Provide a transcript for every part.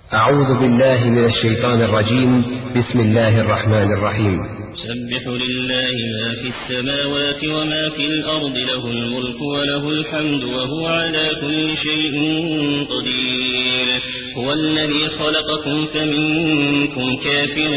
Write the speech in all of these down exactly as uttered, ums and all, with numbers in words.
أعوذ بالله من الشيطان الرجيم. بسم الله الرحمن الرحيم. سبح لله ما في السماوات وما في الأرض، له الملك وله الحمد وهو على كل شيء قدير. هو الذي خلقكم فمنكم كافر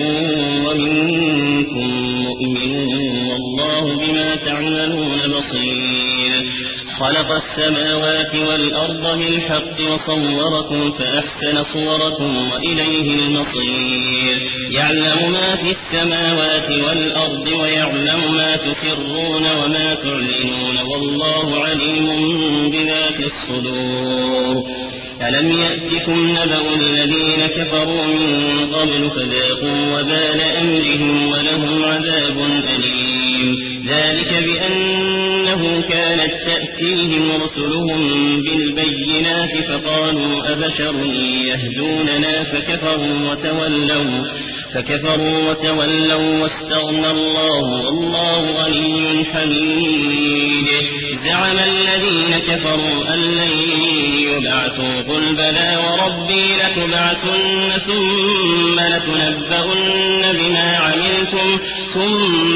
ومنكم مؤمن، والله بما تعملون بصير. خلق السماوات والأرض بالحق وصوركم فأحسن صوركم وإليه المصير. يعلم ما في السماوات والأرض ويعلم ما تسرون وما تعلنون، والله عليم بذات الصدور. ألم يأتكم نبأ الذين كفروا من قبل فذاقوا وبال أمرهم ولهم عذاب أليم. ذلك بأنه كانت تأتيهم رسلهم بالبينات فقالوا أبشر يهدوننا فكفروا وتولوا فكفروا وتولوا واستغنى الله والله غني حميد. زعم الذين كفروا أن لن يبعثوا، قل بلى وربي لتبعثن ثم لتنبؤن بما عملتم ثم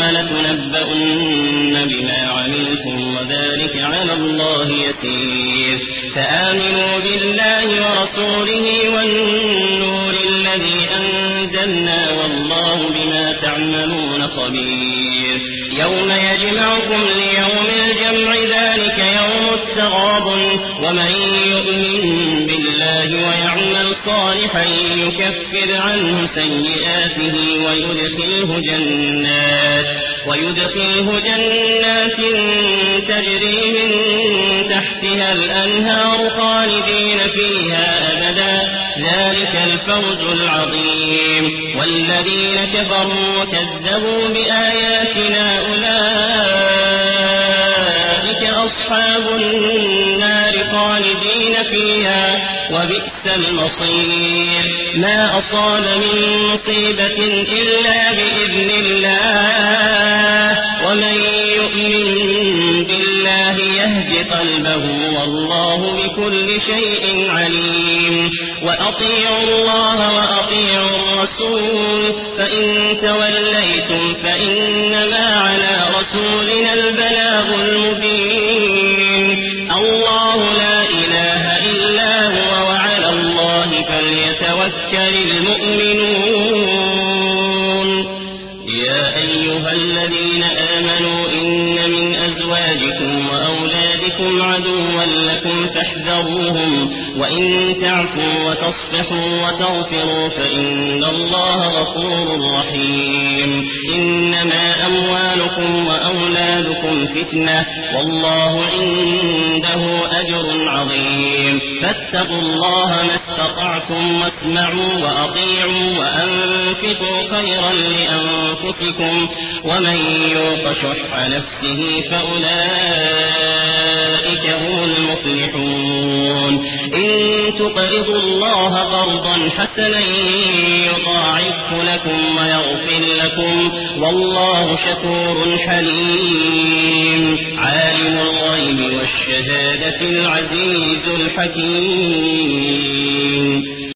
لتنبؤن بما عملتم وذلك على الله يسير. فآمنوا بالله ورسوله والنور الذي أنزلنا، والله بما تعملون خبير. يوم يجمعكم ليوم الجمع، ذلك يوم التغابن. ومن يؤمن بالله ويعمل صالحا يكفر عنه سيئاته ويدخله جنات ويدخله جنات تجري من تحتها الأنهار خالدين فيها أبدا، ذلك الفوز العظيم. والذين كفروا وكذبوا بآياتنا أولئك أصحاب النار خالدين فيها وبئس المصير. ما أصاب من مصيبة إلا بإذن الله، ومن يؤمن بالله يهد قلبه، والله بكل شيء عليم. وأطيعوا الله وأطيعوا الرسول، فإن توليتم فإنما على رسولنا البلاغ المبين. الله لا إله إلا هو، وعلى الله فليتوكل المؤمنون. يا أيها الذين آمنوا إن من أزواجكم وأولادكم عدوا لكم فاحذروهم، وإن تعفوا وتصفحوا وتغفروا فإن الله غفور رحيم. إنما أموالكم وأولادكم فتنة، والله عنده أجر عظيم. فاتقوا الله ما استطعتم واسمعوا وأطيعوا وأنفقوا خيرا لأنفسكم، ومن يوق شح نفسه فأولئك هم المفلحون. إن تقرضوا الله قرضا حسنا يضاعفه لكم ويغفر لكم، والله شكور حليم. عالم الغيب والشهادة العزيز الحكيم.